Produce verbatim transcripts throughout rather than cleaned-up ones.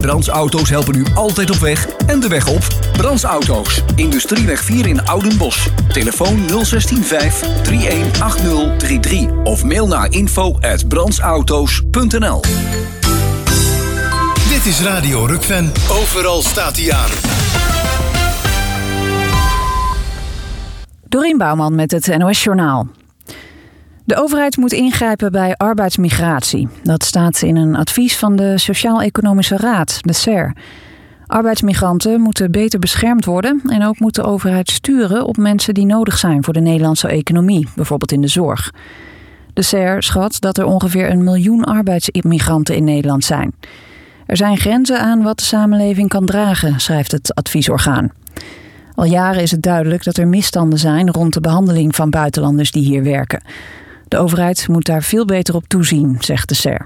Brands Auto's helpen u altijd op weg en de weg op. Brands Auto's, Industrieweg vier in Oudenbosch. Telefoon nul een zes vijf drie een acht nul drie drie of mail naar info at brandsauto's punt n l. Dit is Radio Rukven. Overal staat hij aan. Dorien Bouwman met het N O S-journaal. De overheid moet ingrijpen bij arbeidsmigratie. Dat staat in een advies van de Sociaal-Economische Raad, de S E R. Arbeidsmigranten moeten beter beschermd worden en ook moet de overheid sturen op mensen die nodig zijn voor de Nederlandse economie, bijvoorbeeld in de zorg. De S E R schat dat er ongeveer een miljoen arbeidsmigranten in Nederland zijn. Er zijn grenzen aan wat de samenleving kan dragen, schrijft het adviesorgaan. Al jaren is het duidelijk dat er misstanden zijn rond de behandeling van buitenlanders die hier werken. De overheid moet daar veel beter op toezien, zegt de S E R.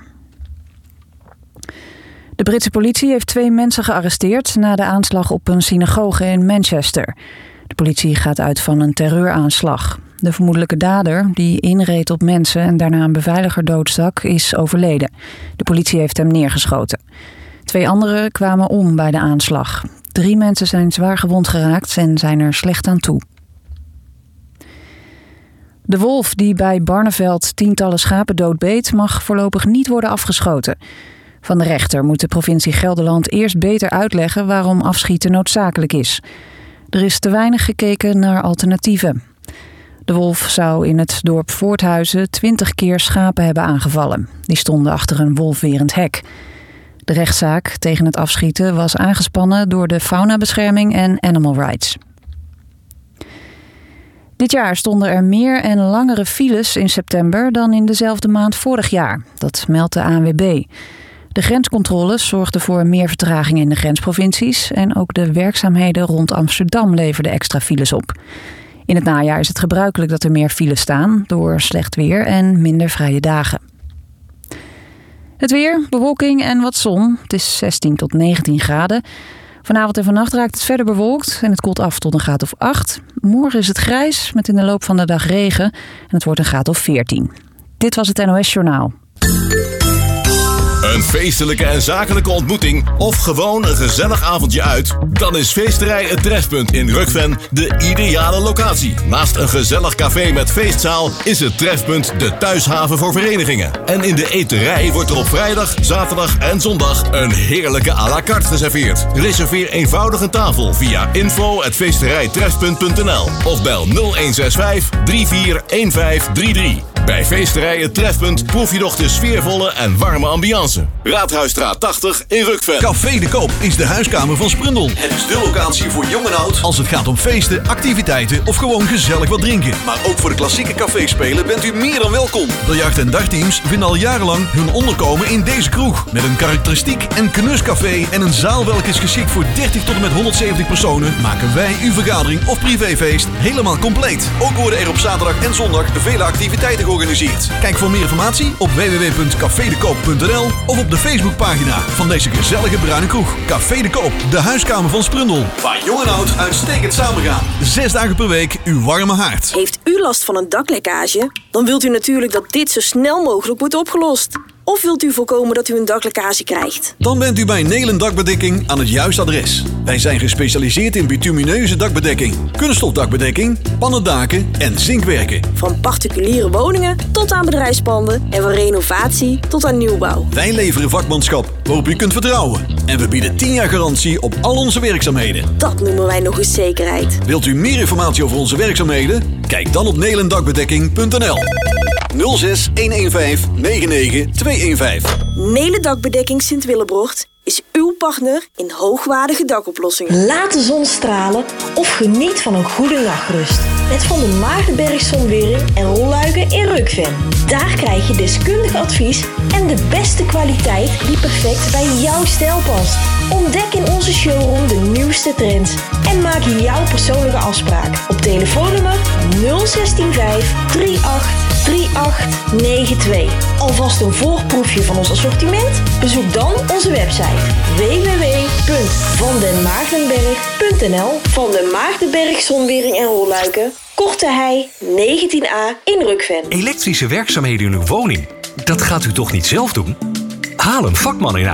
De Britse politie heeft twee mensen gearresteerd na de aanslag op een synagoge in Manchester. De politie gaat uit van een terreuraanslag. De vermoedelijke dader, die inreed op mensen en daarna een beveiliger doodstak, is overleden. De politie heeft hem neergeschoten. Twee anderen kwamen om bij de aanslag. Drie mensen zijn zwaar gewond geraakt en zijn er slecht aan toe. De wolf die bij Barneveld tientallen schapen doodbeet mag voorlopig niet worden afgeschoten. Van de rechter moet de provincie Gelderland eerst beter uitleggen waarom afschieten noodzakelijk is. Er is te weinig gekeken naar alternatieven. De wolf zou in het dorp Voorthuizen twintig keer schapen hebben aangevallen. Die stonden achter een wolfwerend hek. De rechtszaak tegen het afschieten was aangespannen door de Faunabescherming en Animal Rights. Dit jaar stonden er meer en langere files in september dan in dezelfde maand vorig jaar. Dat meldt de A N W B. De grenscontroles zorgden voor meer vertraging in de grensprovincies en ook de werkzaamheden rond Amsterdam leverden extra files op. In het najaar is het gebruikelijk dat er meer files staan door slecht weer en minder vrije dagen. Het weer, bewolking en wat zon. Het is zestien tot negentien graden. Vanavond en vannacht raakt het verder bewolkt en het koelt af tot een graad of acht. Morgen is het grijs met in de loop van de dag regen en het wordt een graad of veertien. Dit was het N O S-journaal. Een feestelijke en zakelijke ontmoeting of gewoon een gezellig avondje uit? Dan is Feesterij Het Trefpunt in Rukven de ideale locatie. Naast een gezellig café met feestzaal is het Trefpunt de thuishaven voor verenigingen. En in de eterij wordt er op vrijdag, zaterdag en zondag een heerlijke à la carte geserveerd. Reserveer eenvoudig een tafel via info at feesterijtrefpunt punt n l of bel nul een zes vijf drie vier een vijf drie drie. Bij Feesterij Het Trefpunt proef je nog de sfeervolle en warme ambiance. Raadhuisstraat tachtig in Rukven. Café de Koop is de huiskamer van Sprundel. Het is de locatie voor jong en oud. Als het gaat om feesten, activiteiten of gewoon gezellig wat drinken. Maar ook voor de klassieke caféspelen bent u meer dan welkom. Biljacht- en dagteams vinden al jarenlang hun onderkomen in deze kroeg. Met een karakteristiek en knuscafé en een zaal welke is geschikt voor dertig tot en met honderdzeventig personen, maken wij uw vergadering of privéfeest helemaal compleet. Ook worden er op zaterdag en zondag vele activiteiten georganiseerd. Kijk voor meer informatie op w w w punt café de koop punt n l of op de Facebookpagina van deze gezellige bruine kroeg. Café de Koop, de huiskamer van Sprundel. Waar jong en oud uitstekend samengaan. Zes dagen per week uw warme haard. Heeft u last van een daklekkage? Dan wilt u natuurlijk dat dit zo snel mogelijk wordt opgelost. Of wilt u voorkomen dat u een daklekkage krijgt? Dan bent u bij Nelen Dakbedekking aan het juiste adres. Wij zijn gespecialiseerd in bitumineuze dakbedekking, kunststofdakbedekking, pannendaken en zinkwerken. Van particuliere woningen tot aan bedrijfspanden en van renovatie tot aan nieuwbouw. Wij leveren vakmanschap waarop u kunt vertrouwen. En we bieden tien jaar garantie op al onze werkzaamheden. Dat noemen wij nog eens zekerheid. Wilt u meer informatie over onze werkzaamheden? Kijk dan op nelendakbedekking punt n l. nul zes een een vijf negen negen twee een vijf. Nelen Dakbedekking Sint-Willebrocht is uw partner in hoogwaardige dakoplossingen. Laat de zon stralen of geniet van een goede nachtrust. Met Van de Maagdenberg Zonwering en rolluiken in Rukven. Daar krijg je deskundig advies en de beste kwaliteit die perfect bij jouw stijl past. Ontdek in onze showroom de nieuwste trends en maak jouw persoonlijke afspraak op telefoonnummer nul een zes vijf drie acht drie acht negen twee. Alvast een voorproefje van ons assortiment? Bezoek dan onze website w w w punt van den maagdenberg punt n l. Van den Maagdenberg Zonwering en Rolluiken, Korte Hei negentien a in Rukven. Elektrische werkzaamheden in uw woning, dat gaat u toch niet zelf doen? Haal een vakman in huis.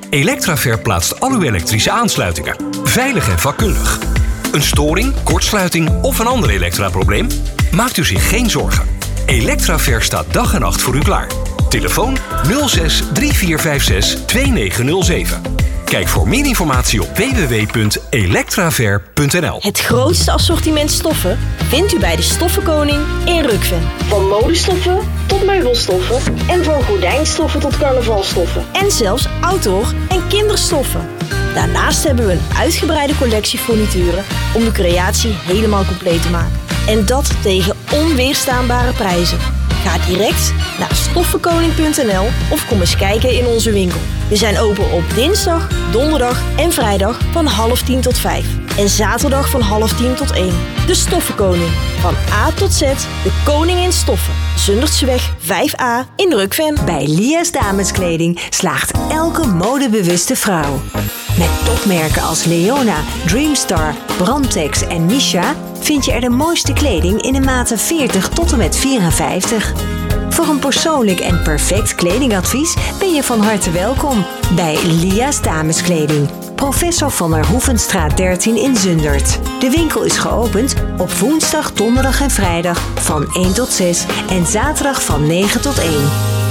Electraver plaatst al uw elektrische aansluitingen. Veilig en vakkundig. Een storing, kortsluiting of een ander elektraprobleem? Maakt u zich geen zorgen. Electraver staat dag en nacht voor u klaar. Telefoon nul zes drie vier vijf zes twee negen nul zeven. Kijk voor meer informatie op w w w punt electraver punt n l. Het grootste assortiment stoffen vindt u bij de Stoffenkoning in Rukven. Van modestoffen tot meubelstoffen en van gordijnstoffen tot carnavalstoffen. En zelfs outdoor en kinderstoffen. Daarnaast hebben we een uitgebreide collectie furnituren om de creatie helemaal compleet te maken. En dat tegen onweerstaanbare prijzen. Ga direct naar stoffenkoning punt n l of kom eens kijken in onze winkel. We zijn open op dinsdag, donderdag en vrijdag van half tien tot vijf. En zaterdag van half tien tot één. De Stoffenkoning. Van A tot Z, de koning in stoffen. Zundertseweg vijf a in Rukven. Bij Lia's Dameskleding slaagt elke modebewuste vrouw. Met topmerken als Leona, Dreamstar, Brandtex en Misha vind je er de mooiste kleding in de maten veertig tot en met vierenvijftig. Voor een persoonlijk en perfect kledingadvies ben je van harte welkom bij Lia's Dameskleding. Professor van der Hoevenstraat dertien in Zundert. De winkel is geopend op woensdag, donderdag en vrijdag van één tot zes en zaterdag van negen tot één.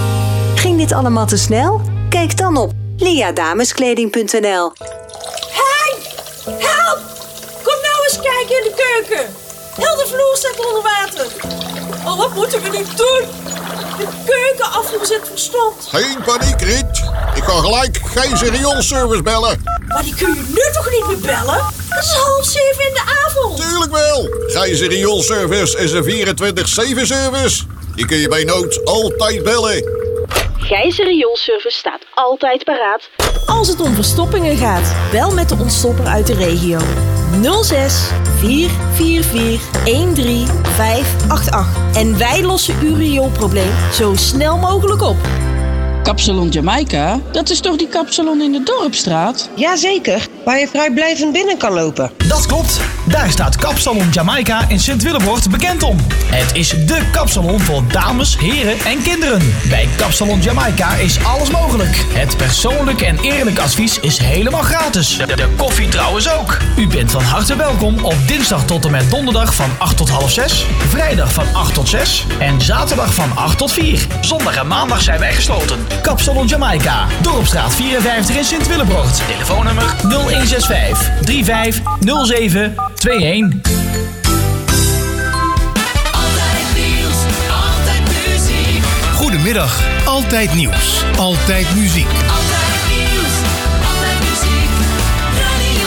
Ging dit allemaal te snel? Kijk dan op lia dameskleding punt n l. Hey! Help! Kom nou eens kijken in de keuken. Heel de vloer staat onder water. Oh, wat moeten we nu doen? De keukenafvoer zit verstompt. Geen paniek, Riet. Ik ga gelijk Gijzer rioolservice bellen. Maar die kun je nu toch niet meer bellen? Het is half zeven in de avond. Tuurlijk wel. Gijzer rioolservice is een vierentwintig zeven service. Die kun je bij nood altijd bellen. Gijzer Rioolservice staat altijd paraat als het om verstoppingen gaat. Bel met de ontstopper uit de regio. nul zes vier vier vier een drie vijf acht acht. En wij lossen uw rioolprobleem zo snel mogelijk op. Kapsalon Jamaica, dat is toch die kapsalon in de Dorpstraat? Jazeker, waar je vrijblijvend binnen kan lopen. Dat klopt, daar staat Kapsalon Jamaica in Sint-Willebroort bekend om. Het is dé kapsalon voor dames, heren en kinderen. Bij Kapsalon Jamaica is alles mogelijk. Het persoonlijk en eerlijk advies is helemaal gratis. De, de koffie trouwens ook. U bent van harte welkom op dinsdag tot en met donderdag van acht tot half zes, vrijdag van acht tot zes en zaterdag van acht tot vier. Zondag en maandag zijn wij gesloten. Kapsalon Jamaica, Dorpstraat vierenvijftig in Sint-Willebroort. Telefoonnummer nul een zes vijf drie vijf nul zeven twee een. Altijd nieuws, altijd muziek. Goedemiddag, altijd nieuws, altijd muziek. Altijd nieuws, altijd muziek. Radio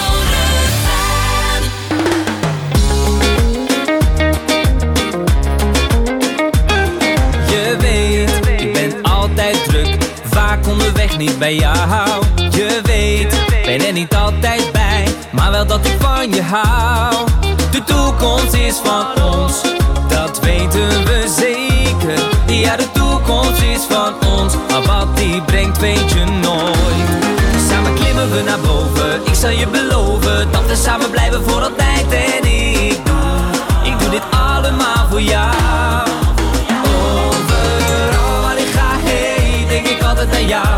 Rukven. Je weet, ik ben altijd druk. Vaak onderweg niet bij jou. Je weet, ben er niet altijd bij, maar wel dat ik van je hou. De toekomst is van ons, dat weten we zeker. Ja, de toekomst is van ons, maar wat die brengt weet je nooit. Samen klimmen we naar boven, ik zal je beloven dat we samen blijven voor altijd. En ik doe, ik doe dit allemaal voor jou. Overal waar ik ga heen, denk ik altijd aan jou.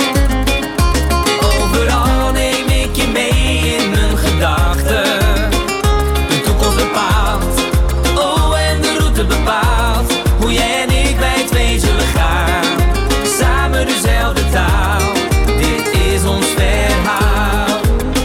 Overal neem ik je mee in mijn gedachten. De toekomst bepaalt, oh en de route bepaalt. Hoe jij en ik bij twee zullen gaan. Samen dezelfde taal, dit is ons verhaal.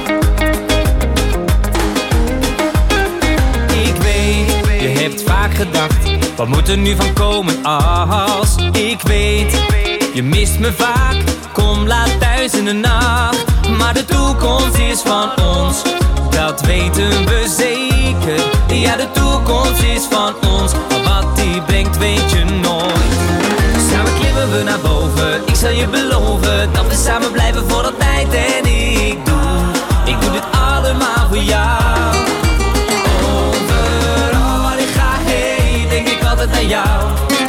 Ik weet, je hebt vaak gedacht, wat moet er nu van komen als ik weet. Je mist me vaak, kom laat thuis in de nacht. Maar de toekomst is van ons, dat weten we zeker. Ja, de toekomst is van ons, maar wat die brengt weet je nooit. Samen klimmen we naar boven, ik zal je beloven dat we samen blijven voor altijd. En ik doe, ik doe dit allemaal voor jou. Overal waar ik ga heen, denk ik altijd aan jou.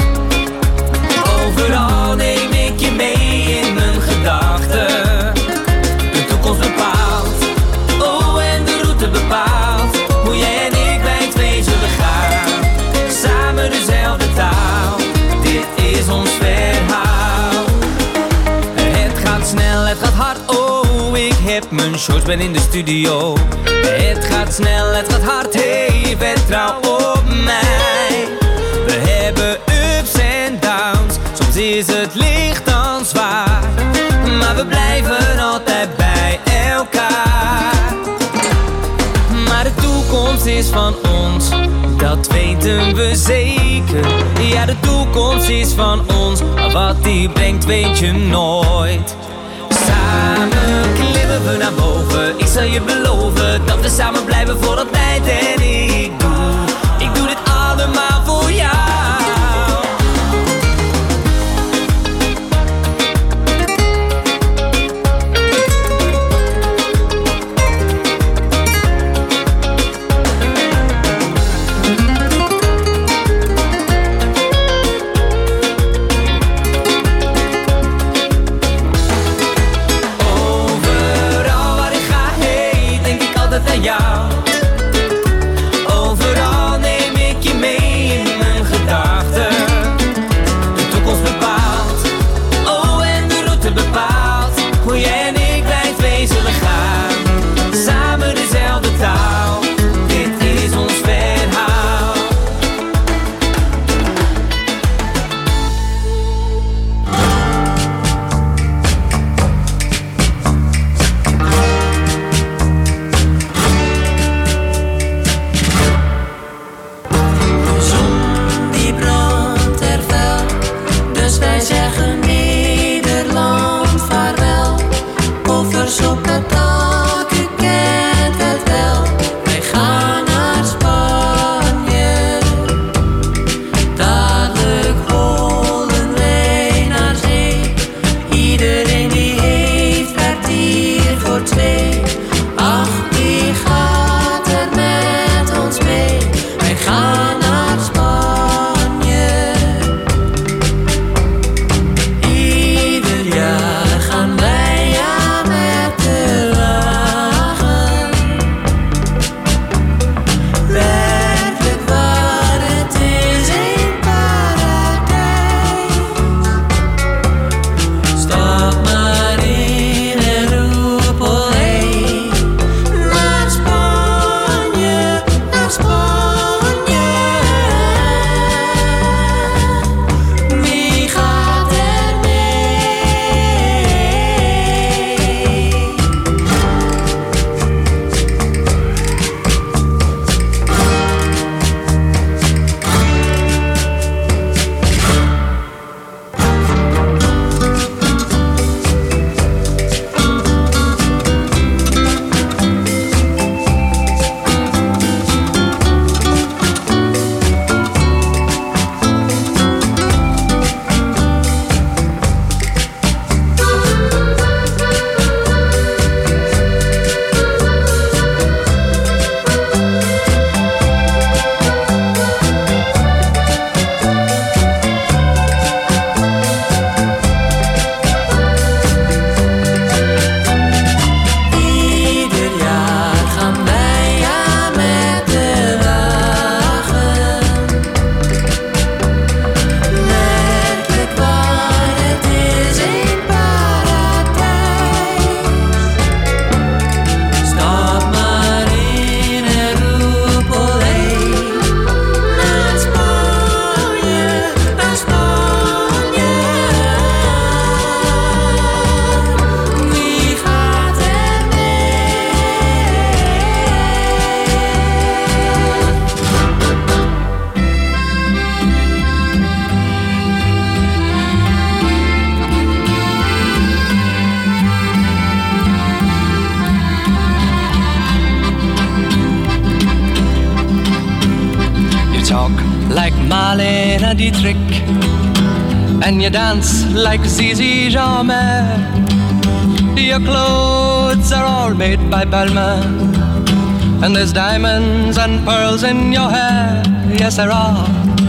Overal neem ik je mee in mijn gedachten. De toekomst bepaalt, oh en de route bepaalt. Hoe jij en ik bij twee zullen gaan. Samen dezelfde taal, dit is ons verhaal. Het gaat snel, het gaat hard, oh. ik mijn shows ben in de studio. Het gaat snel, het gaat hard, hey, vertrouw op mij. We hebben ups en downs, soms is het licht dan zwaar, maar we blijven altijd bij elkaar. Maar de toekomst is van ons, dat weten we zeker. Ja, de toekomst is van ons, maar wat die brengt weet je nooit. Samen klimmen we naar boven, ik zal je beloven dat we samen blijven voor altijd. En ik doe, ik doe dit allemaal voor jou. Marlene Dietrich, and you dance like Zizi Jeanmaire. Your clothes are all made by Balmain, and there's diamonds and pearls in your hair. Yes, there are.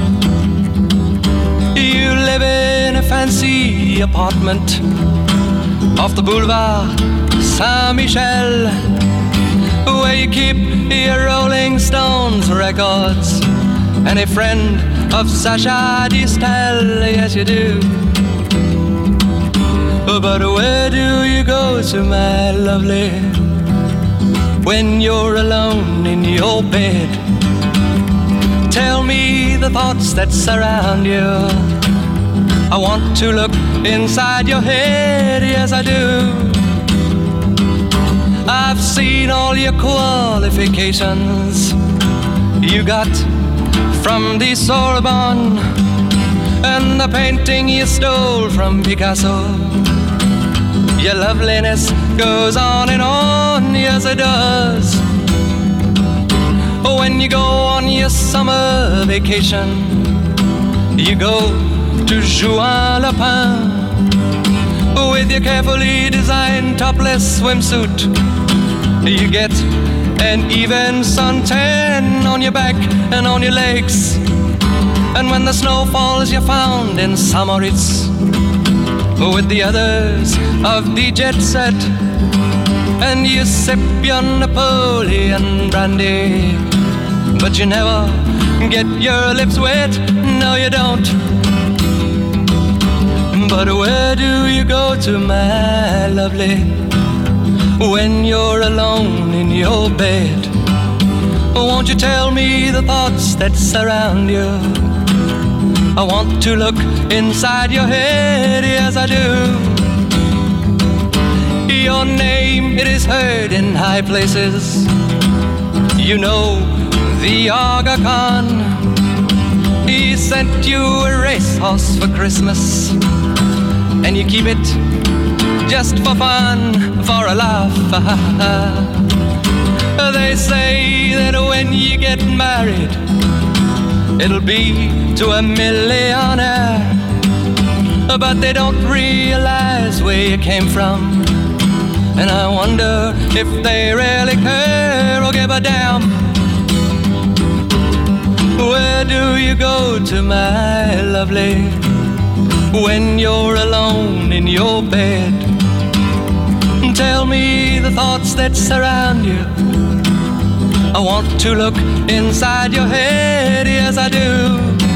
You live in a fancy apartment off the boulevard Saint-Michel, where you keep your Rolling Stones records and a friend of Sacha Distel. Yes, you do. But where do you go to, my lovely, when you're alone in your bed? Tell me the thoughts that surround you. I want to look inside your head, yes I do. I've seen all your qualifications you got from the Sorbonne, and the painting you stole from Picasso. Your loveliness goes on and on, yes it does. When you go on your summer vacation, you go to Juan-le-Pin with your carefully designed topless swimsuit. You get an even suntan on your back and on your legs. And when the snow falls, you're found in Samoritz with the others of the jet set, and you sip your Napoleon brandy, but you never get your lips wet, no you don't. But where do you go to, my lovely, when you're alone in your bed? Won't you tell me the thoughts that surround you? I want to look inside your head, yes I do. Your name, it is heard in high places. You know the Aga Khan. He sent you a racehorse for Christmas, and you keep it just for fun, for a laugh. They say that when you get married, it'll be to a millionaire, but they don't realize where you came from, and I wonder if they really care or give a damn. Where do you go to, my lovely, when you're alone in your bed? Tell me the thoughts that surround you. I want to look inside your head, yes I do.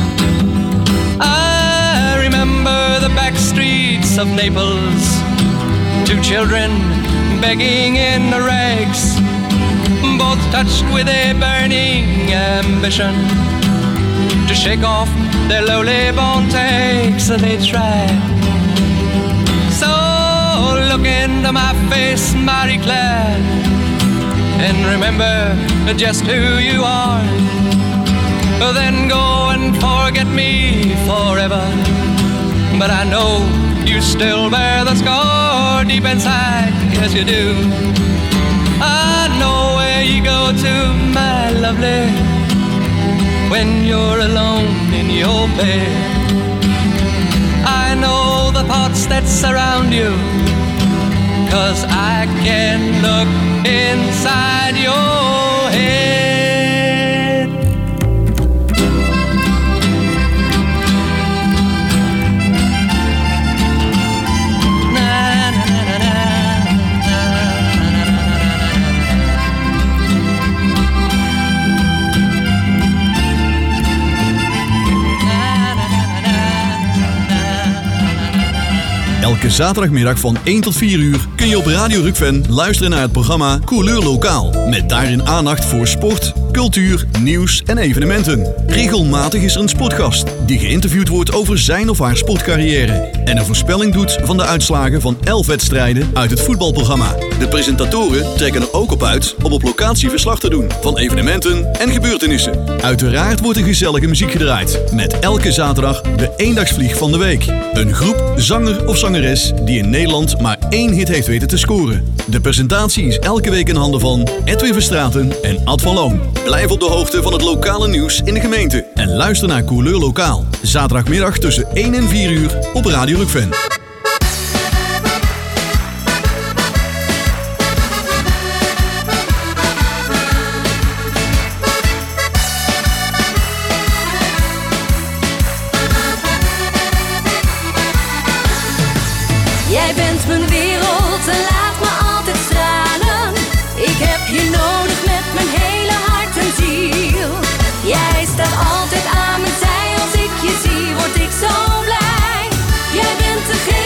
I remember the back streets of Naples, two children begging in the rags, both touched with a burning ambition to shake off their lowly born takes. They try. So look into my face, Marie Claire, and remember just who you are. Then go and forget me forever, but I know you still bear the scar deep inside, yes you do. I know where you go to, my lovely, when you're alone in your bed. I know the thoughts that surround you, 'cause I can look inside your head. Elke zaterdagmiddag van één tot vier uur kun je op Radio Rukven luisteren naar het programma Couleur Lokaal. Met daarin aandacht voor sport, cultuur, nieuws en evenementen. Regelmatig is er een sportgast die geïnterviewd wordt over zijn of haar sportcarrière. En een voorspelling doet van de uitslagen van elf wedstrijden uit het voetbalprogramma. De presentatoren trekken er ook op uit om op locatie verslag te doen van evenementen en gebeurtenissen. Uiteraard wordt er gezellige muziek gedraaid. Met elke zaterdag de eendagsvlieg van de week. Een groep, zanger of zangeres die in Nederland maar één hit heeft weten te scoren. De presentatie is elke week in handen van Edwin Verstraeten en Ad van Loon. Blijf op de hoogte van het lokale nieuws in de gemeente. En luister naar Couleur Lokaal. Zaterdagmiddag tussen één en vier uur op Radio Rukven. Jij bent mijn wereld en laat me altijd stralen. Ik heb je nodig met mijn hele hart en ziel. Jij staat altijd aan mijn zij, als ik je zie word ik zo blij. Jij bent degene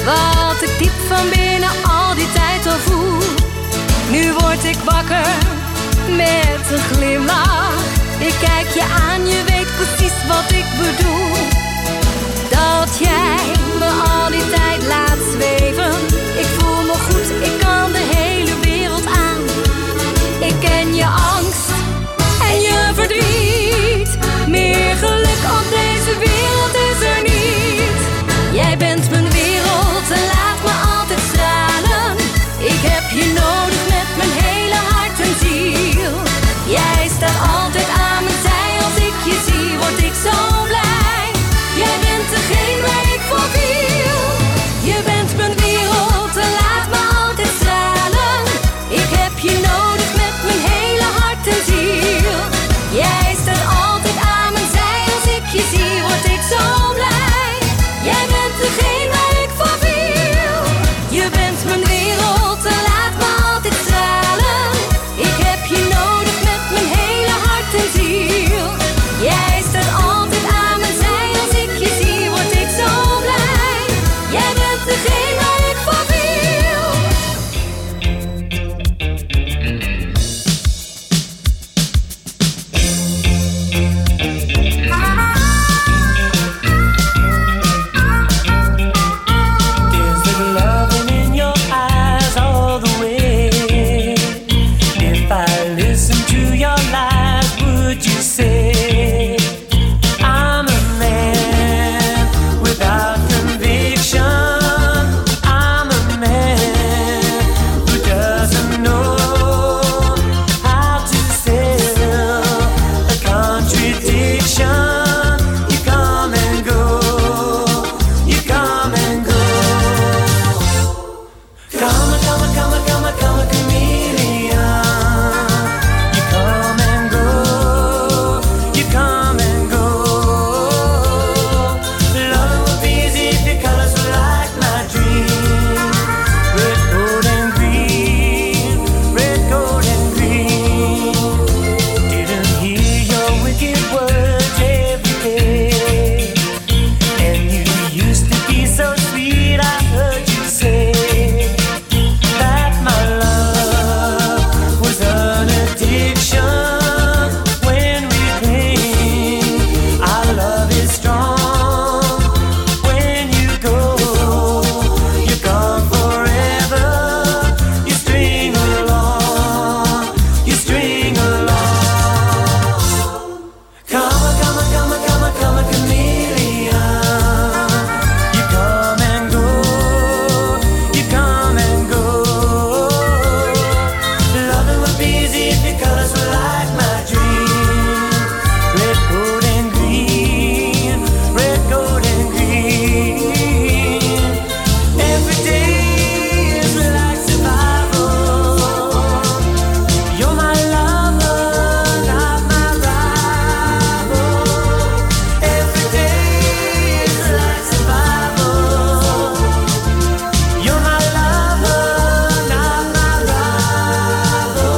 wat ik diep van binnen al die tijd al voel. Nu word ik wakker met een glimlach. Ik kijk je aan, je weet precies wat ik bedoel. Dat jij me al die tijd laat zweven. Ik voel me goed, ik kan de hele wereld aan. Ik ken je angst en je verdriet. Meer geluk op deze wereld is er niet. Jij bent mijn wereld en laat me altijd stralen. Ik heb je nodig met mijn hele hart en ziel. Jij staat altijd aan mijn zij. Als ik je zie, word ik zo blij. Jij bent degene waar ik voor viel. Je bent mijn wereld en laat me altijd stralen. Ik heb je nodig met mijn hele hart en ziel. Jij staat altijd aan mijn zij. Als ik je zie, word ik zo blij. Jij bent degene waar ik voor viel. Je bent mijn wereld en laat me altijd stralen. Ik heb je nodig met mijn hele hart en ziel. Jij staat altijd aan mijn zij. Als ik je zie, word ik zo blij. Jij bent degene waar ik voor viel. Is there loving in your eyes all the way? If I listen to your lies, would you say I'm a man without conviction? I'm a man who doesn't know how to sell a contradiction. You come and go, you come and go. Come, come, come, come, come, chameleon. You come and go, you come and go. Love would be easy if your colors were like my dream. Red, gold, and green. Red, gold, and green. Didn't hear your wicked words every day. And you used to be so sweet, I heard you say that my love was an addiction. When we cling, our love is strong. When you go, you're gone forever. You string along, you string along. Come, come, come, come, come, chameleon. You come and go, you come and go. Loving would be easy if your colors were like my dream. Red, gold, and green. Red, gold, and green. Every day is like survival. You're my lover, not my rival. Every day is like survival. You're my lover, not my rival.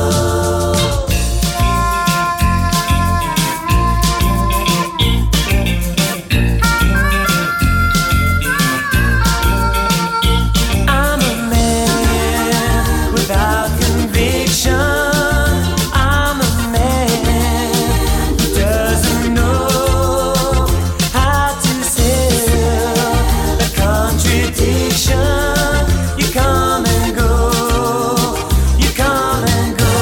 I'm a man without conviction. I'm a man who doesn't know how to sell a contradiction. You come and go, you come and go.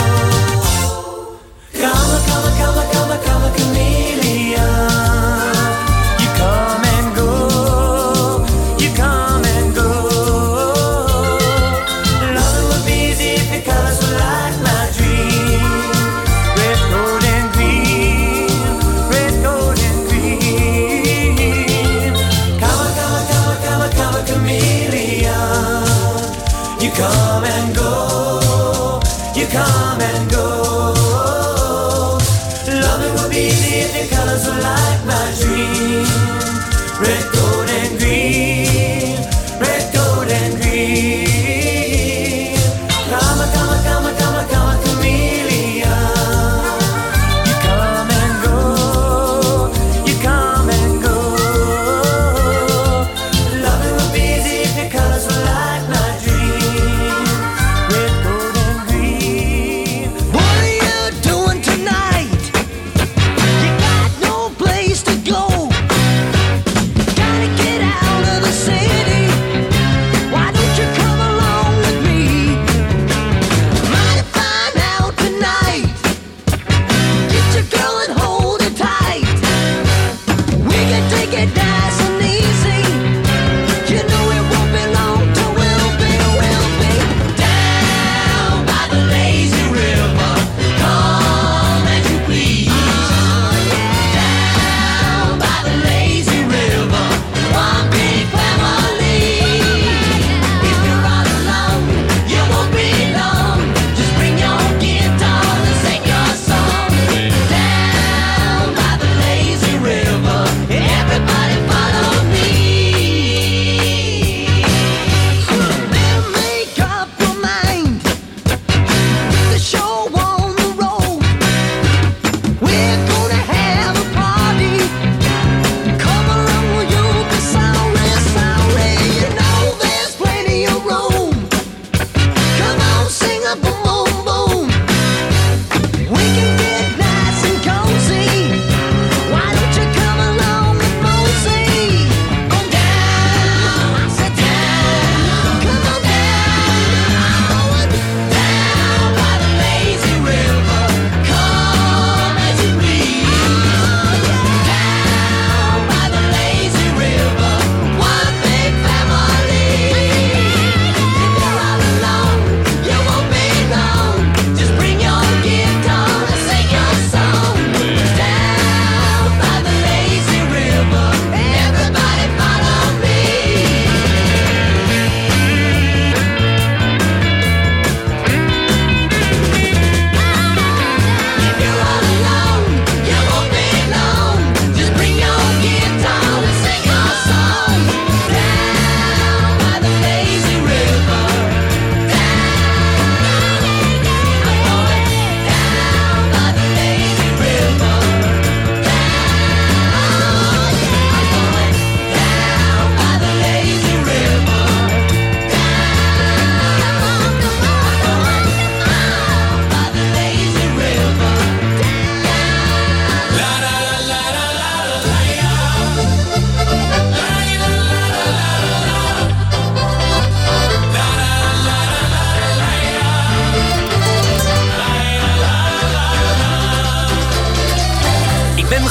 Come, come, come, come, come, chameleon. You come and go, you come and go. Loving would be easy if your colors were like my dream. Red, gold, and green. Red, gold, and green. Come, come, come, come, come, chameleon. You come and go, you come and go. Loving would be easy if your colors were like my dream. Red, gold, and green. Red, gold, and green. Come, come, come, come, come, chameleon. You come and go, you come and go. Loving would be easy if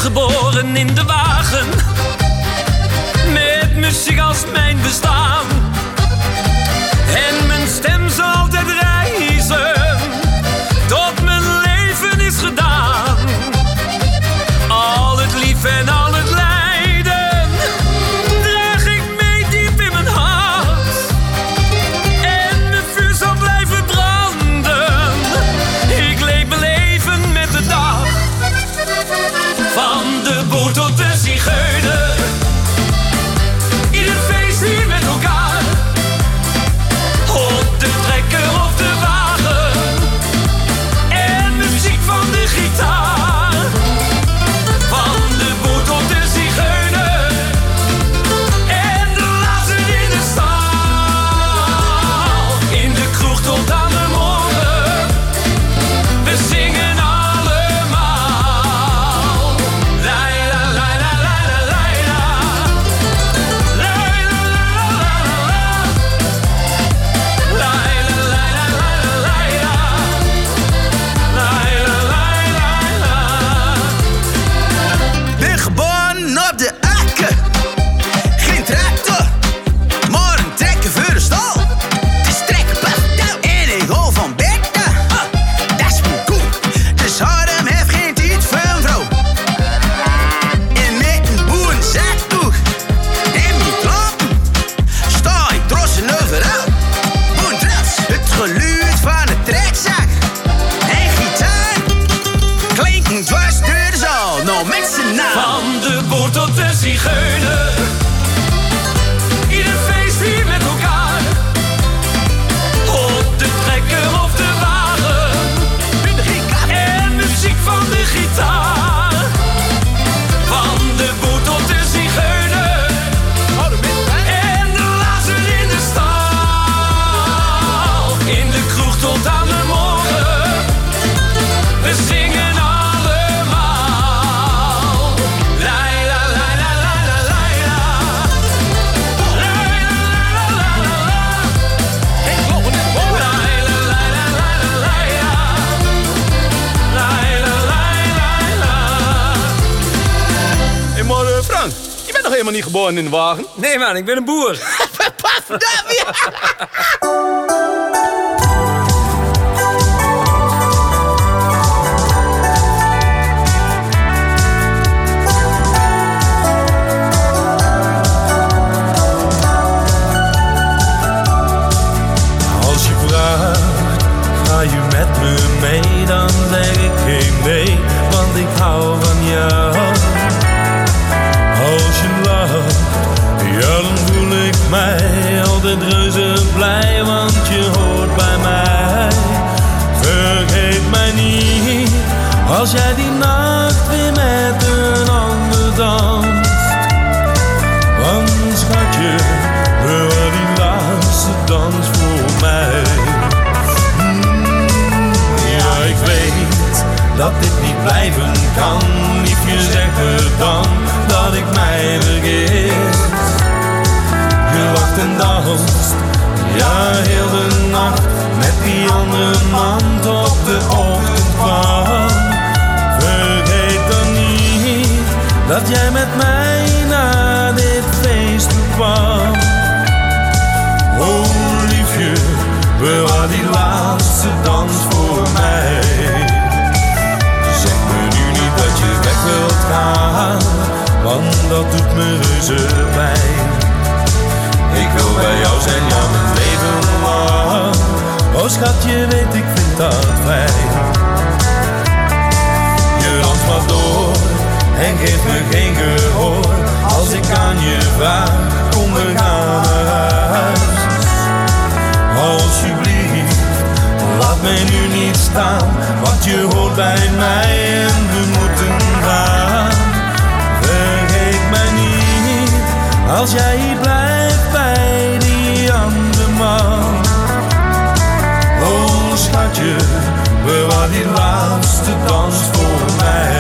geboren in de wagen, met muziek als mijn bestaan. En mijn stem zal altijd reizen, tot mijn leven is gedaan. Al het lief en al het lijden draag ik mee diep in mijn hart. En mijn vuur zal blijven branden, ik leef mijn leven met de dag. Van de boer tot de zigeuner, ieder feest hier met elkaar. Op de trekker of de wagen, en muziek van de gitaar. Van de boer tot de zigeuner, en de laatste in de stal. In de kroeg tot aan de morgen, we zingen allemaal. Laila, laila, laila, laila. Laila, laila, laila, laila. Laila, laila, laila. Ben geboren op de akker. Geen tractor, maar een trekker voor de stal. Het is trekken, paf, touw. En ik hou van bekken. Ah, dat is mijn koe. Dus Harlem heeft geen tijd voor een vrouw. En met een boerenzakdoek en mijn klampen sta ik trots en overal. Boerentras, het geluid van de trekzak en gitaar klinken dwars door de zaal. Nou, met z'n naam. Van de boer tot de zigeuner, ieder feest hier met elkaar. Op de trekker of de wagen, en muziek van de gitaar. Van de boer tot de zigeuner, en de laatste in de stal. In de kroeg tot aan de morgen, we zingen allemaal. Laila, laila, laila, laila. Laila, laila, laila, laila. Laila, laila, laila, laila. Laila, laila, laila. Hé, maar eh, Frank, je bent nog helemaal niet geboren in de wagen? Nee man, ik ben een boer. Als je vraagt, ga je met me mee? Dan zeg ik geen nee, want ik hou van jou. Als je lacht, ja dan voel ik mij altijd reuze blij, want je hoort bij mij. Vergeet mij niet, als jij die nacht weer met een ander danst. Want schatje, bewaar die laatste dans voor mij. Mm, ja, ik weet dat dit niet blijven kan. Liefje, zeg me dan dat ik mij vergeet. Je wacht en danst, ja, heel de nacht met die andere man tot de ochtend kwam. Vergeet dan niet dat jij met mij naar dit feest kwam. Oh liefje, bewaar die laatste dans voor mij. Zeg me nu niet dat je weg wilt gaan, want dat doet me reuze pijn. Ik wil bij jou zijn, ja mijn leven lang. Oh schat, je weet ik vind dat fijn. Je danst maar door en geeft me geen gehoor. Als ik aan je vraag, kom we gaan naar huis. Alsjeblieft, laat mij nu niet staan, want je hoort bij mij en we moeten gaan. Vergeet mij niet, als jij hier blijft bij die andere man. Oh schatje, bewaar die laatste dans voor mij.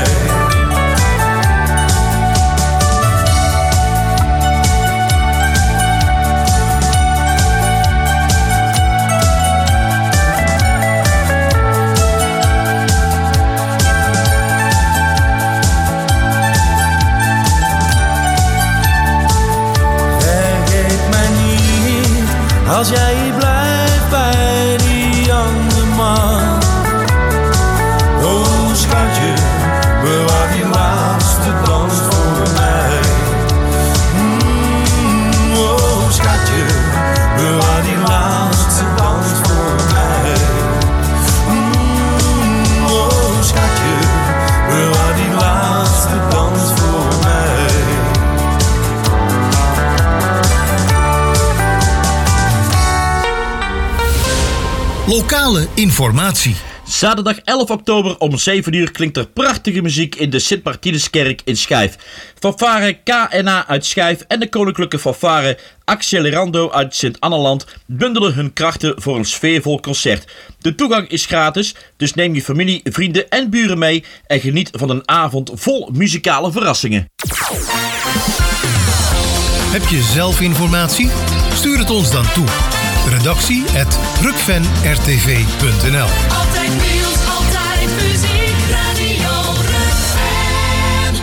Lokale informatie. Zaterdag elf oktober om zeven uur klinkt er prachtige muziek in de Sint-Martinuskerk in Schijf. Fanfare K N A uit Schijf en de Koninklijke Fanfare Accelerando uit Sint-Anneland bundelen hun krachten voor een sfeervol concert. De toegang is gratis, dus neem je familie, vrienden en buren mee en geniet van een avond vol muzikale verrassingen. Heb je zelf informatie? Stuur het ons dan toe. Redactie at rukven r t v punt n l. Altijd nieuws, altijd muziek, Radio Rukven.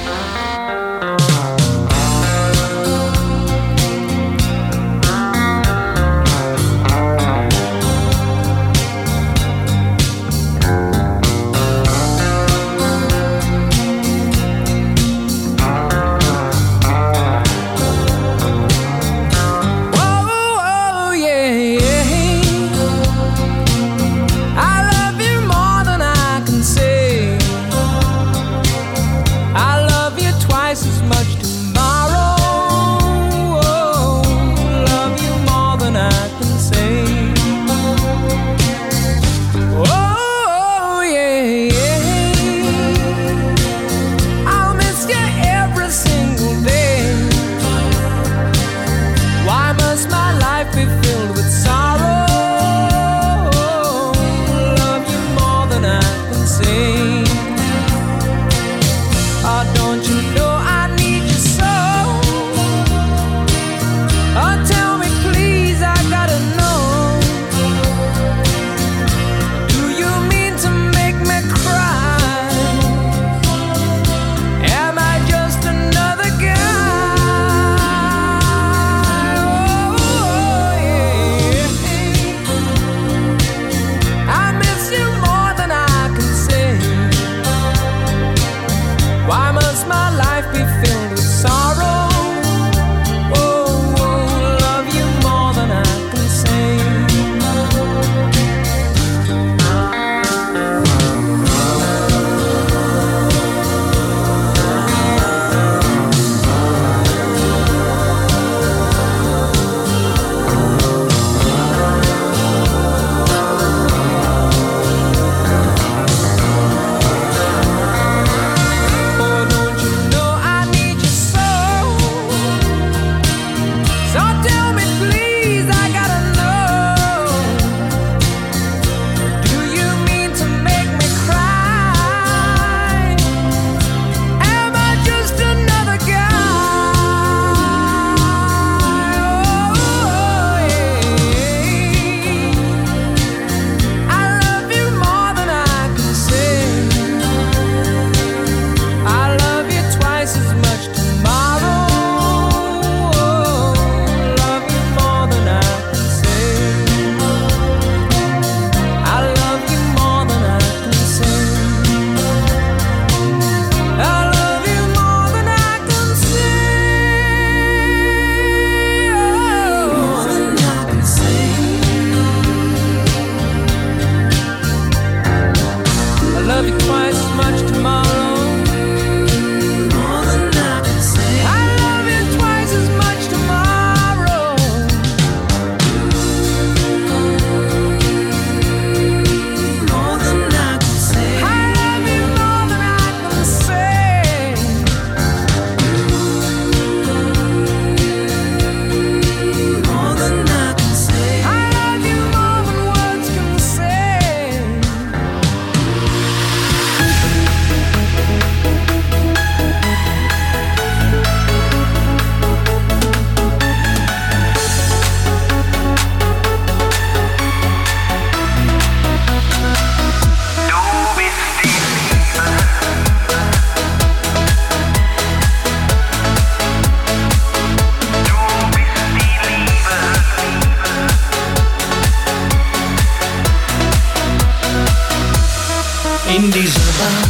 In dieser Bahn,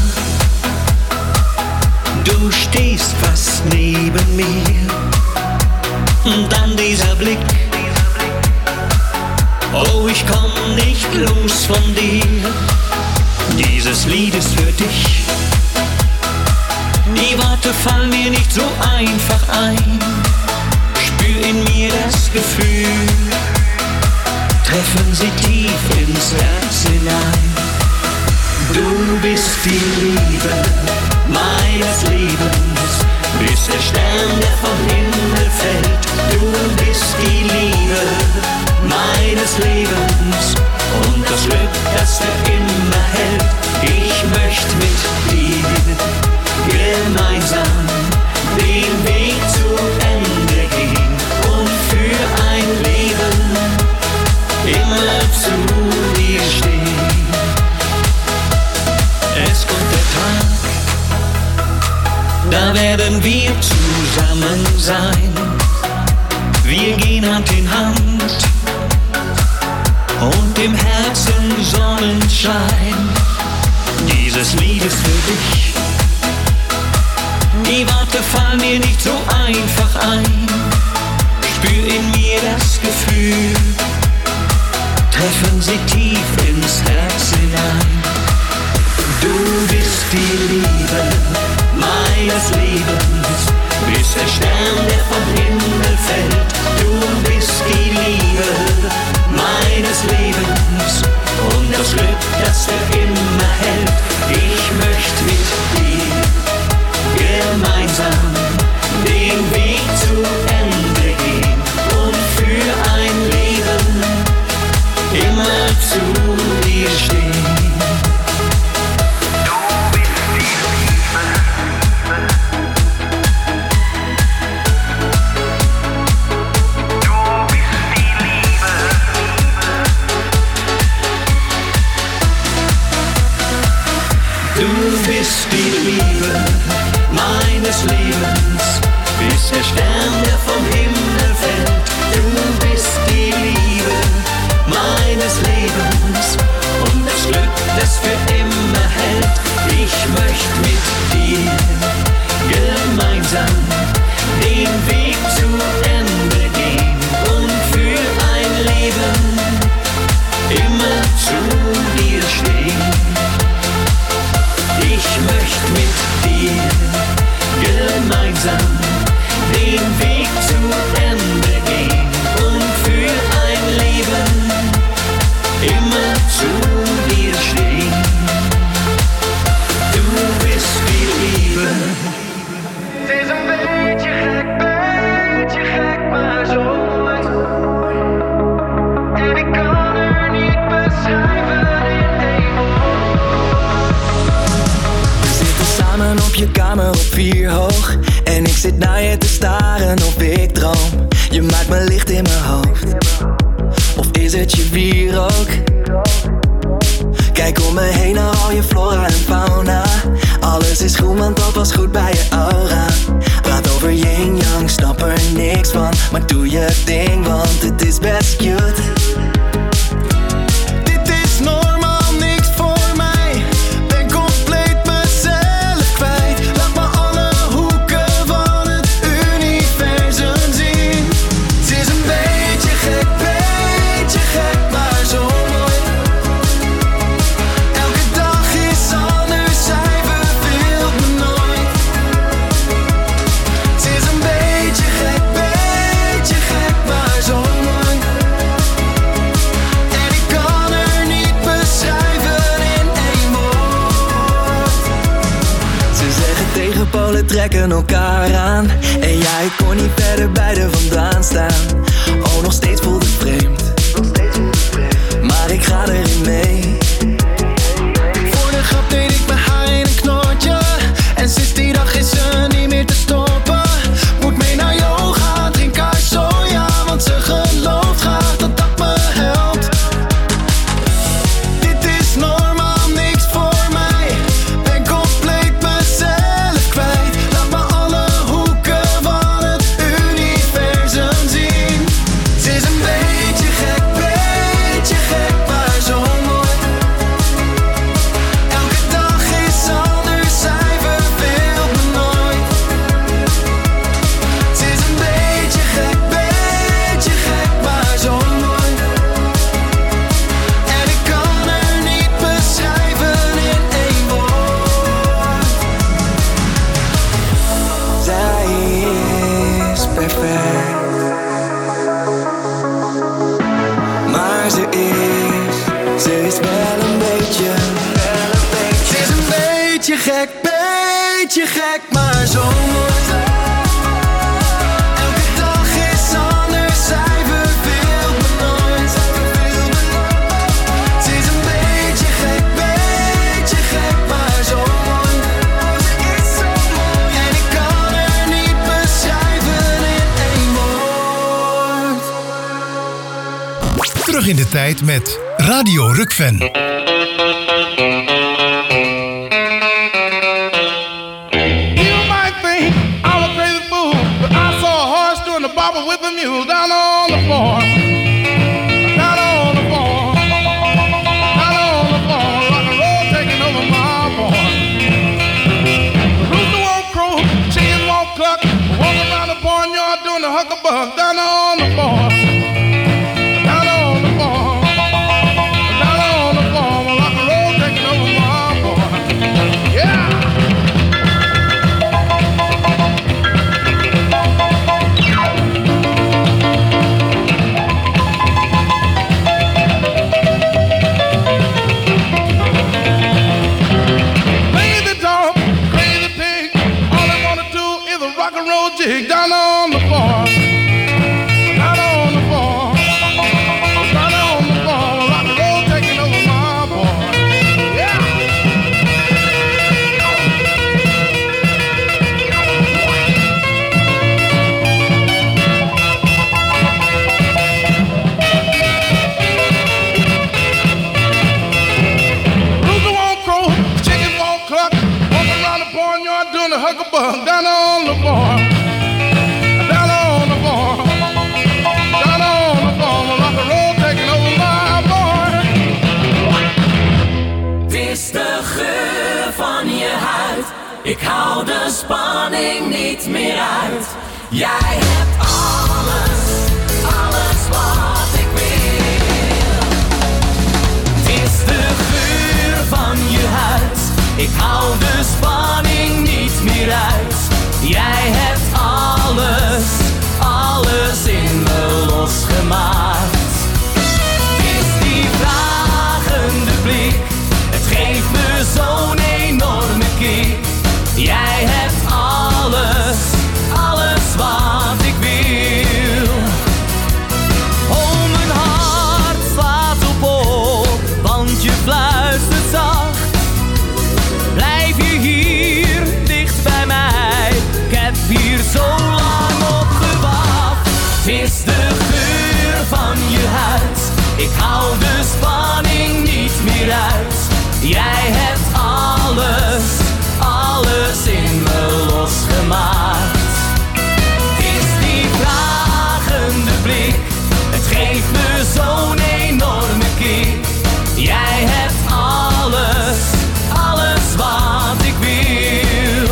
du stehst fast neben mir, dann dieser Blick, oh ich komm nicht los von dir, dieses Lied ist für dich, die Worte fallen mir nicht so einfach ein, spür in mir das Gefühl, treffen sie tief ins Herz hinein. Du bist die Liebe meines Lebens, bist der Stern, der vom Himmel fällt. Du bist die Liebe meines Lebens und das Glück, das für immer hält. Ich möchte mit dir gemeinsam den Weg zu Ende gehen und für ein Leben immer zu dir stehen. Es kommt der Tag, da werden wir zusammen sein. Wir gehen Hand in Hand und im Herzen Sonnenschein. Dieses Lied ist für dich. Die Worte fallen mir nicht so einfach ein. Spür in mir das Gefühl, treffen sie tief ins Herz hinein. Du bist die Liebe meines Lebens, bist der Stern, der vom Himmel fällt. Du bist die Liebe meines Lebens und das Glück, das für immer hält. Ich möchte mit dir gemeinsam den Weg zu Ende gehen und für ein Leben immer zu dir stehen. Du bist die Liebe. Du bist die Liebe. Du bist die Liebe meines Lebens, bist der Stern, der vom Himmel fällt. Du bist die Liebe meines Lebens und das Glück, das für immer hält. Ich möchte mit dir gemeinsam den Weg zu Ende gehen und für ein Leben immer zu dir stehen. Ich möchte mit dir gemeinsam den Weg zu Ende gehen und für ein Leben immer zu dir stehen. Du bist die Liebe. Het is een beetje gek, beetje gek, maar zo mooi. En ik kan er niet beschrijven in één woord. We zitten samen op je kamer op vier hoog. En ik zit naar je te staren of ik droom. Je maakt me licht in mijn hoofd. Of is het je wierook? Kijk om me heen naar al je flora en fauna. Alles is goed, want dat was goed bij je aura. Praat over yin-yang, snap er niks van. Maar doe je ding, want het is best cute. Dit is normaal niks voor mij. Ben compleet mezelf kwijt. Laat me alle hoeken van het universum zien. Het is een beetje gek, beetje gek, maar zo mooi. Elke dag is anders, zij verveelt me nooit. Het is een beetje gek, beetje gek, maar zo mooi. En ik kan er niet beschrijven in één woord. Ze zeggen tegenpolen trekken elkaar aan. En ja, ik kon niet verder bij de vandaan staan. Oh, nog steeds voelt het vreemd. Maar ik ga erin mee. Voor de grap deed ik mijn haar in een knootje. En sinds die dag is ze niet meer te stoppen. Moet mee naar yoga, drink haar soja. Want ze gelooft graag dat dat me helpt. Dit is normaal niks voor mij. Ben compleet mezelf kwijt. Laat me alle hoeken van het universum zien. Het is een beetje gek, beetje gek, maar zo mooi. gek, beetje gek, maar zo mooi. Elke dag is anders, zij verveelt me nooit. Ze is een beetje gek, beetje gek, maar zo mooi. Is zo mooi. En ik kan er niet beschrijven in één woord. Terug in de tijd met Radio Rukven. With the mule down on the farm, down on the farm, down on the farm, rock and roll taking over my farm. The rooster won't crow, chickens won't cluck, walking around the barnyard doing the huckabug down on the farm, down on the farm, down on the farm, rock and roll taking over my farm. Yeah. Jig down on the farm, down on the farm, down on the farm, rock and roll taking over my farm. Yeah. Rooster won't crow, chickens won't cluck, walking around the barnyard doing the huckabug down on the farm. Ik hou de spanning niet meer uit. Jij hebt alles, alles wat ik wil. Het is de geur van je huid. Ik hou de spanning niet meer uit. Jij hebt alles, alles in me losgemaakt. Het is die vragende blik. Het geeft me zo'n enorme kick. Jij hebt alles, alles wat ik wil. Oh, mijn hart slaat op hol, want je fluistert zacht. Blijf je hier dicht bij mij, ik heb hier zo lang op gewacht. Het is de geur van je huid, ik hou de spanning niet meer uit. Jij hebt alles, alles in me losgemaakt. Het is die vragende blik, het geeft me zo'n enorme kick. Jij hebt alles, alles wat ik wil.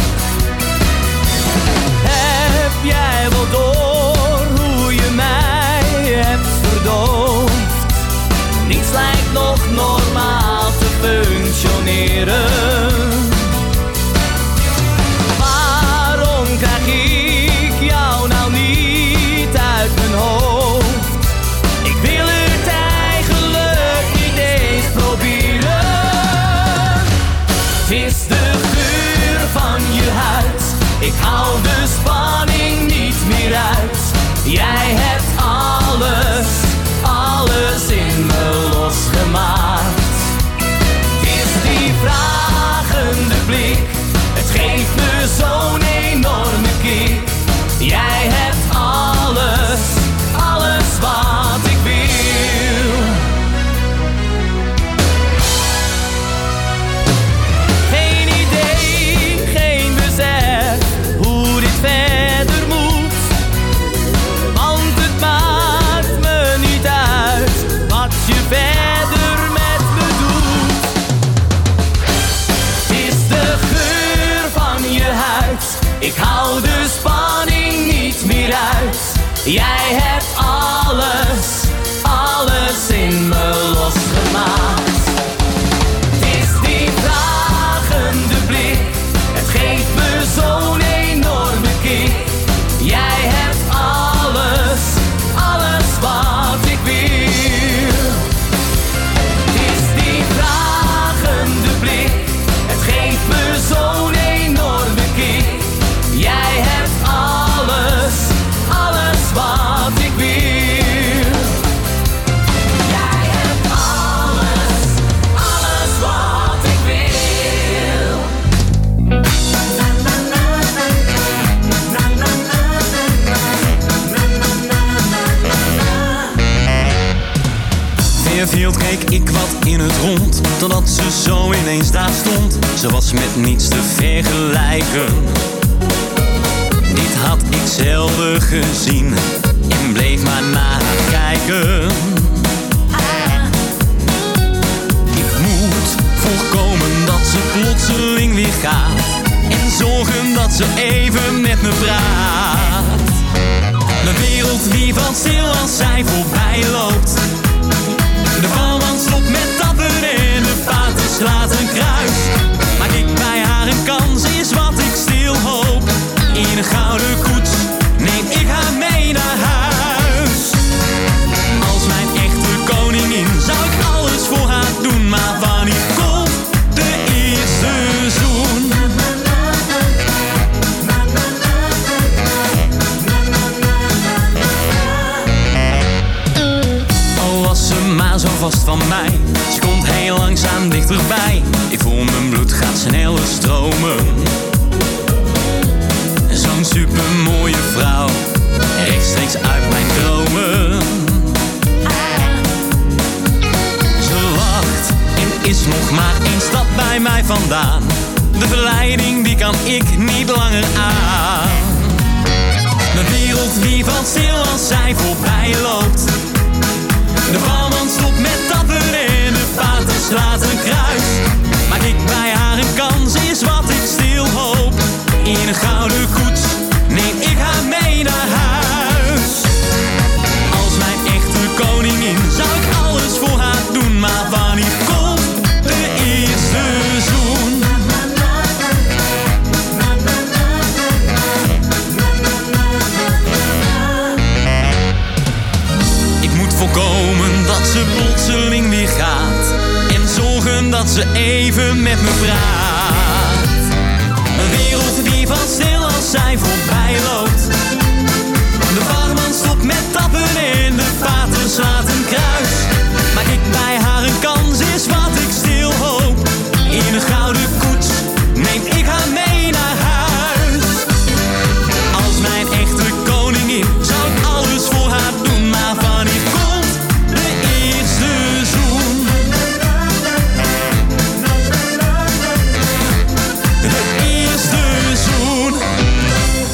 Heb jij wel door hoe je mij hebt verdoofd? Niets lijkt nog normaal te functioneren. Krijg ik jou nou niet uit mijn hoofd? Ik wil het eigenlijk niet eens proberen. Het is de geur van je huid. Ik hou de spanning niet meer uit. Jij hebt alles, alles in me losgemaakt. Het is die vragende blik. Het geeft me zo'n enorme kick. Jij hebt alles, alles wat ik wil. Geen idee, geen besef hoe dit verder moet. Want het maakt me niet uit wat je verder met me doet. Het is de geur van je huid. Ik hou de spanning niet meer uit. Jij hebt alles, alles in me losgemaakt. Het is die vragende blik. Het geeft me zo'n enorme kick. Jij hebt alles, alles wat ik wil. Het is die vragende blik. Het geeft me dat ze zo ineens daar stond. Ze was met niets te vergelijken. Dit had ik zelden gezien en bleef maar naar haar kijken. Ik moet voorkomen dat ze plotseling weer gaat en zorgen dat ze even met me praat. Mijn wereld die valt stil als zij voorbij loopt. De valman stopt met tappen en de pater slaat een kruis. Maak ik bij haar een kans is wat ik stil hoop. In een gouden koets neem ik haar mee naar huis. Als mijn echte koningin zou ik alles voor haar doen. Maar wanneer komt de eerste zoen? Al was ze maar zo vast van mij, ze komt heel langzaam dichterbij. Ik voel mijn bloed gaat sneller stromen. Zo'n supermooie vrouw, rechtstreeks uit mijn dromen. Ze lacht en is nog maar één stap bij mij vandaan. De verleiding die kan ik niet langer aan. Mijn wereld die valt stil als zij voorbij loopt. De valman stopt met tappen en de pater slaat een kruis. Maak ik bij haar een kans is wat ik stil hoop. In een gouden koets neem ik haar mee naar huis. Als mijn echte koningin zou ik alles voor haar doen. Maar wanneer komt de eerste zoen? Ik moet voorkomen dat ze plotseling weer gaat en zorgen dat ze even met me praat. Een wereld die valt stil als zij voorbij loopt. De barman stopt met tappen en de pater slaat een kruis. Maak ik bij haar een kans is wat ik stil hoop. In een gouden koets neem ik haar mee naar huis. Als mijn echte koningin zou ik alles voor haar doen. Maar wanneer komt de eerste zoen? De eerste zoen.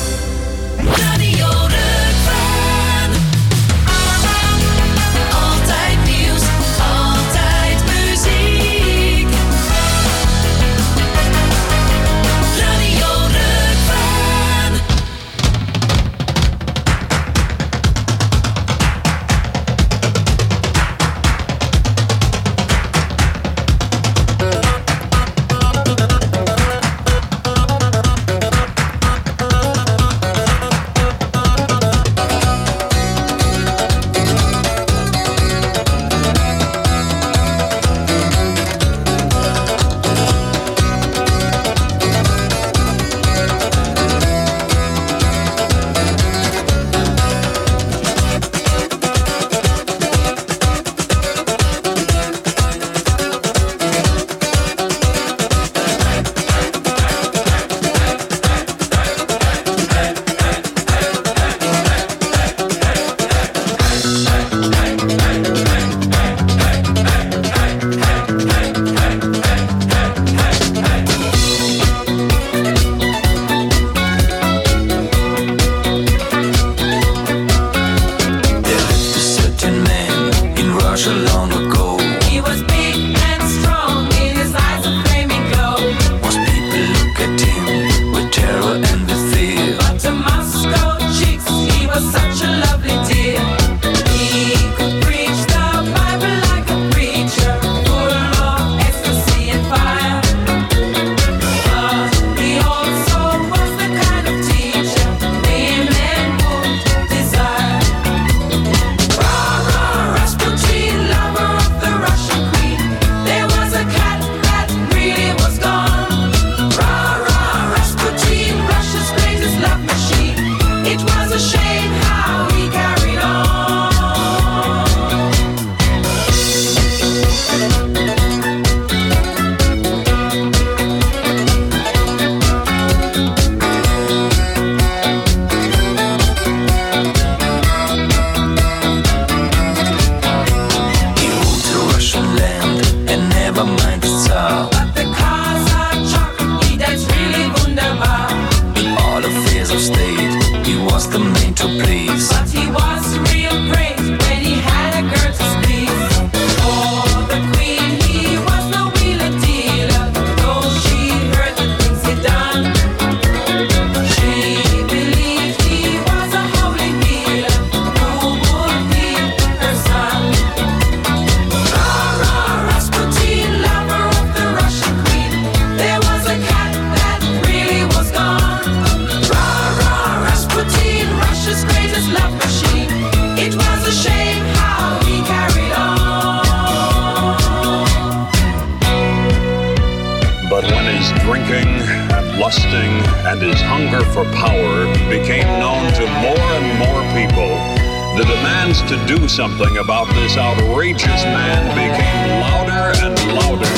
lusting and his hunger for power became known to more and more people, the demands to do something about this outrageous man became louder and louder.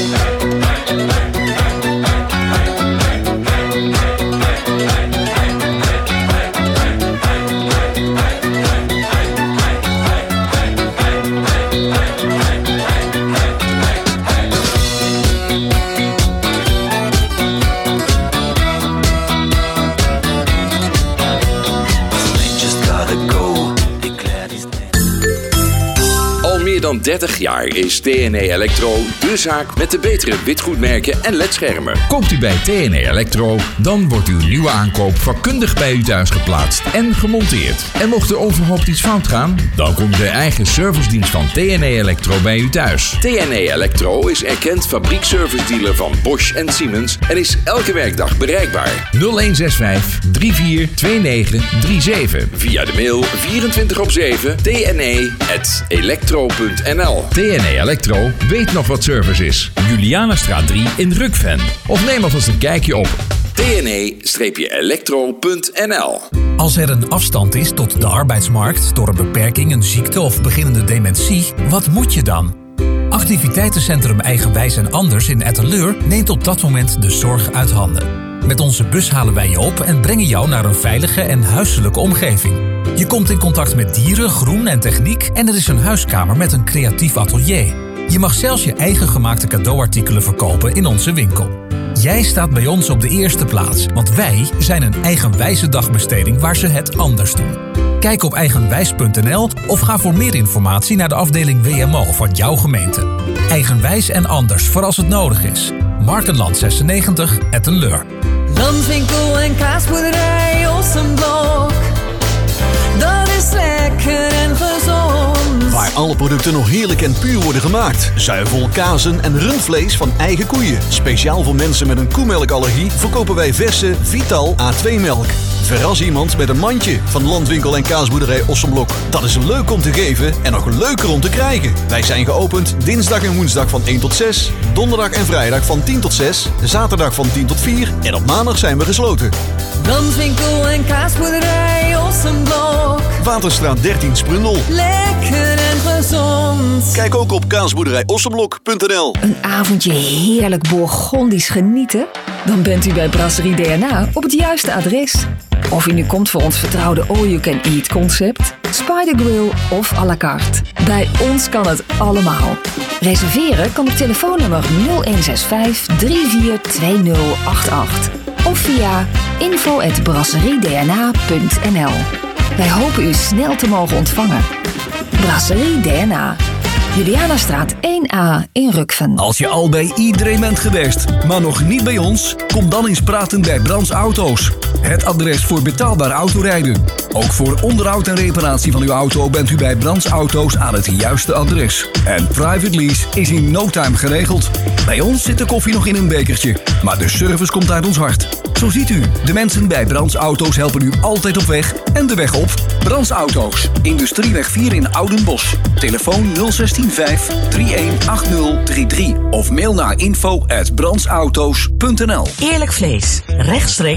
Dan dertig jaar is T N E Electro de zaak met de betere witgoedmerken en ledschermen. Koopt u bij T N E Electro, dan wordt uw nieuwe aankoop vakkundig bij u thuis geplaatst en gemonteerd. En mocht er onverhoopt iets fout gaan, dan komt de eigen servicedienst van T N E Electro bij u thuis. T N E Electro is erkend fabriekservice-dealer van Bosch en Siemens en is elke werkdag bereikbaar. nul een zes vijf drie vier twee negen drie zeven. Via de mail vierentwintig op zeven t n e at electro punt n l. T N E Electro weet nog wat service is. Julianastraat drie in Rukven. Of neem alvast een kijkje op t n e electro punt n l. Als er een afstand is tot de arbeidsmarkt door een beperking, een ziekte of beginnende dementie, wat moet je dan? Activiteitencentrum Eigenwijs en Anders in Etteleur neemt op dat moment de zorg uit handen. Met onze bus halen wij je op en brengen jou naar een veilige en huiselijke omgeving. Je komt in contact met dieren, groen en techniek en er is een huiskamer met een creatief atelier. Je mag zelfs je eigen gemaakte cadeauartikelen verkopen in onze winkel. Jij staat bij ons op de eerste plaats, want wij zijn een eigenwijze dagbesteding waar ze het anders doen. Kijk op eigenwijs punt n l of ga voor meer informatie naar de afdeling W M O van jouw gemeente. Eigenwijs en Anders voor als het nodig is. Markenland zesennegentig, Etteleur. Landwinkel en kaasboerderij Ossenblok. Dat is lekker en gezond. Waar alle producten nog heerlijk en puur worden gemaakt. Zuivel, kazen en rundvlees van eigen koeien. Speciaal voor mensen met een koemelkallergie verkopen wij verse Vital A twee melk. Verras iemand met een mandje van Landwinkel en kaasboerderij Ossenblok. Dat is leuk om te geven en nog leuker om te krijgen. Wij zijn geopend dinsdag en woensdag van één tot zes. Donderdag en vrijdag van tien tot zes. Zaterdag van tien tot vier. En op maandag zijn we gesloten. Landwinkel en kaasboerderij Ossenblok. Waterstraat dertien Sprundel. Lekker en gezond. Kijk ook op kaasboerderij ossenblok punt n l. Een avondje heerlijk Bourgondisch genieten? Dan bent u bij Brasserie D N A op het juiste adres. Of u nu komt voor ons vertrouwde all-you-can-eat concept, Spider Grill of à la carte. Bij ons kan het allemaal. Reserveren kan op telefoonnummer nul een zes vijf drie vier twee nul acht acht of via info at brasserie d n a punt n l. Wij hopen u snel te mogen ontvangen. Brasserie D N A. Julianastraat één A in Rukven. Als je al bij iedereen bent geweest, maar nog niet bij ons, kom dan eens praten bij Brands Auto's. Het adres voor betaalbaar autorijden. Ook voor onderhoud en reparatie van uw auto bent u bij Brands Auto's aan het juiste adres. En private lease is in no time geregeld. Bij ons zit de koffie nog in een bekertje, maar de service komt uit ons hart. Zo ziet u, de mensen bij Brands Auto's helpen u altijd op weg en de weg op. Brands Auto's, Industrieweg vier in Oudenbosch. Telefoon nul zes vijf drie een acht nul drie drie of mail naar info at brandsauto's punt n l. Eerlijk vlees, rechtstreeks